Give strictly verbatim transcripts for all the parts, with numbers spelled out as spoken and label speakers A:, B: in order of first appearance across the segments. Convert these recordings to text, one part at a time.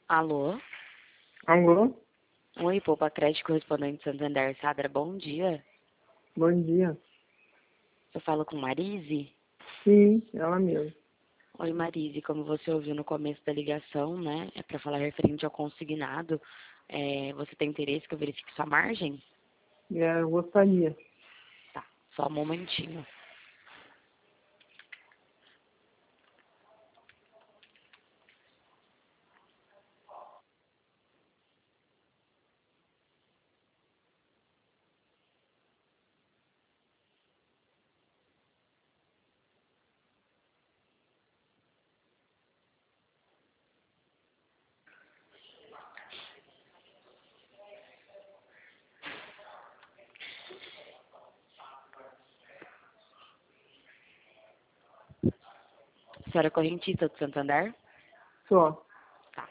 A: Alô?
B: Alô?
A: Oi, Poupa Crédito correspondente Santander Sadra, bom dia.
B: Bom dia.
A: Eu falo com Marise?
B: Sim, ela mesma.
A: Oi, Marise, como você ouviu no começo da ligação, né, é para falar referente ao consignado, é, você tem interesse que eu verifique sua margem?
B: É, eu gostaria.
A: Tá, só um momentinho. Senhora correntista do Santander?
B: Só.
A: Tá.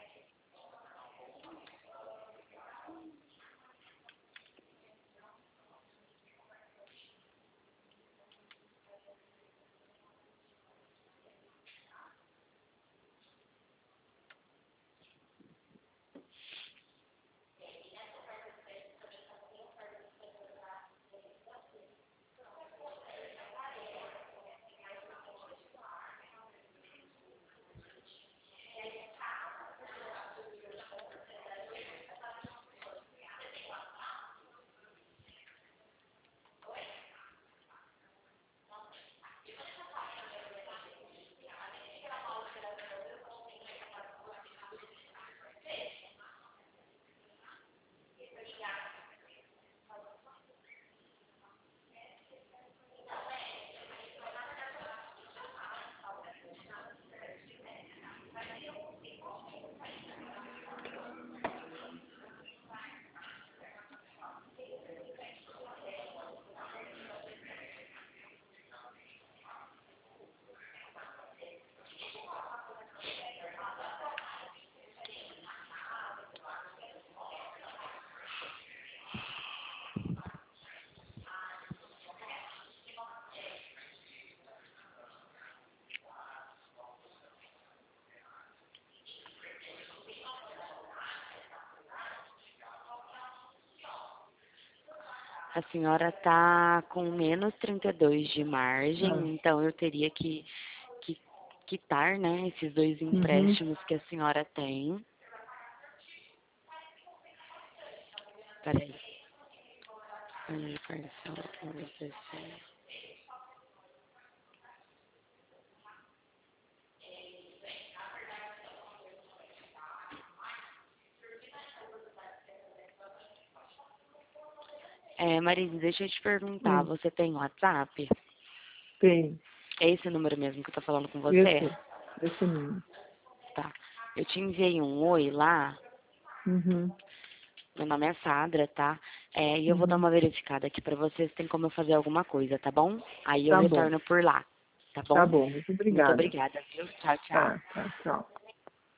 A: A senhora tá com menos trinta e dois de margem,
B: Ah.
A: então eu teria que, que quitar, né, esses dois
B: Uhum.
A: empréstimos que a senhora tem. Peraí. Hum, cartão, dezesseis. É, Marise, deixa eu te perguntar,
B: Hum.
A: você tem WhatsApp?
B: Tem.
A: É esse número mesmo que eu tô falando com você?
B: Esse. Esse mesmo.
A: Tá. Eu te enviei um oi lá,
B: Uhum.
A: meu nome é Sadra, tá? É, e eu vou dar
B: Uhum.
A: uma verificada aqui pra você se tem como eu fazer alguma coisa, tá bom? Aí eu
B: Tá bom.
A: retorno por lá, tá
B: Tá
A: bom?
B: bom. Muito
A: Muito
B: obrigada.
A: obrigada, viu? Tchau, tchau.
B: Tá, tá. Tchau.